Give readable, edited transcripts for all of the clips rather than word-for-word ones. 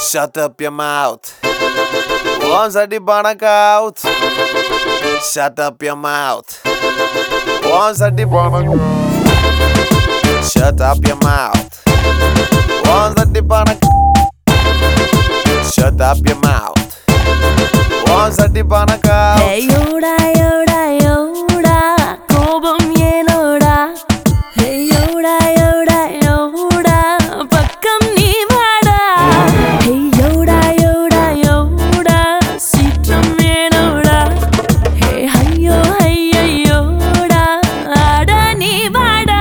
Shut up your mouth. Once I did banana out. Shut up your mouth. Once I did banana. Shut up your mouth. Once I did banana. Shut up your mouth. Once I did banana. Hey yoda yoda yoda, kobam yenoda. Hey yoda yoda yoda, pakkam nee vaada. Hey yoda yoda yoda, seetram yenoda. Hey hayyo hayyo yoda, aada nee vaada.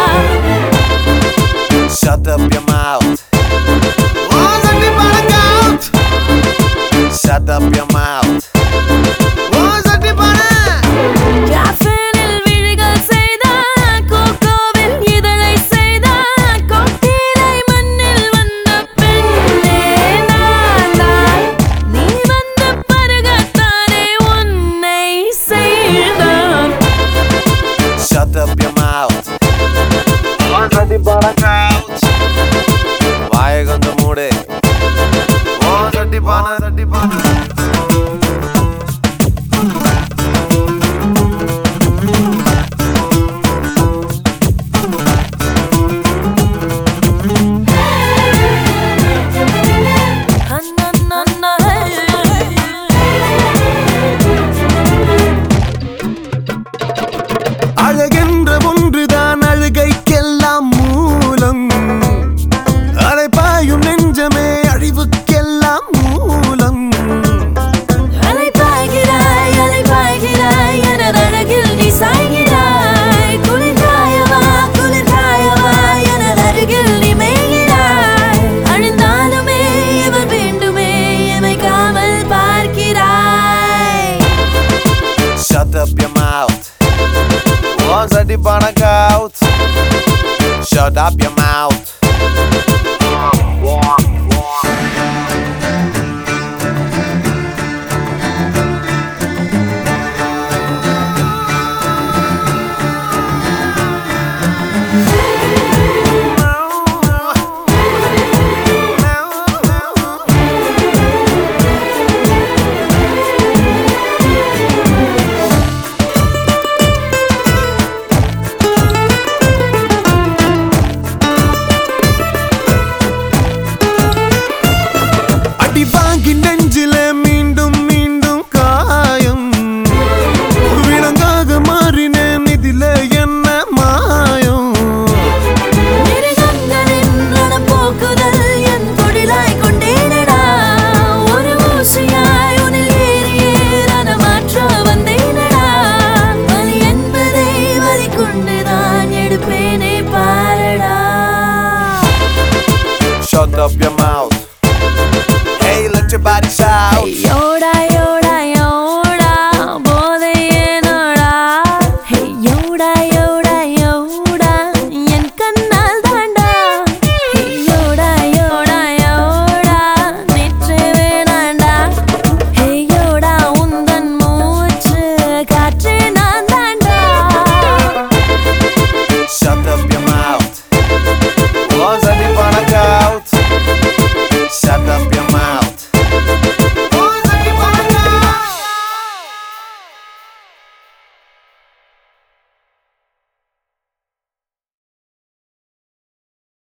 Shut up your mouth. Once I did banana out. Shut up your mouth. Once I did banana. Caffeine-il விழிகள் செய்தான், கோகோவில் இதழை செய்தான், கோக்டெயிலை மண்ணில் வந்த பெண்ணே நான்தான். நீ வந்த பருகத்தானே உன்னை செய்தான். Shut up your mouth. Once I did banana out. வாயை கொஞ்சம் மூடு. Once I did banana. அழகென்ற ஒன்றுதான் அழுகைக்கெல்லாம் மூலம். அலைபாயும் நெஞ்சமே அழிவுக்கெல்லாம் மூலம். அலைபாய்கிறாய் அலைபாய்கிறாய் எனதழகில் நீ சாய்கிறாய். குளிர்காயவா குளிர்காயவா எனதருகில் நீ மேய்கிறாய். அழிந்தாலுமே இவன் வேண்டுமே இமைக்காமல் பார்க்கிறாய். Shut up your mouth. Once I did banana out. Shut up your mouth. அடி வாங்கி நெஞ்சில மீண்டும் மீண்டும் காயம். விலங்காக மாறினேன் இதில என்ன மாயம். மிருகங்களின் ரணப்போக்குதல் என் தொழிலாய் கொண்டேனடா. ஒரு ஊசியாய் உன்னில் ஏறியே ரணமாற்ற வந்தேனடா. வலி என்பதை வலி கொண்டுதான் எடுப்பேனே பாரடா. Shut up your mouth. Hey, let your body shine.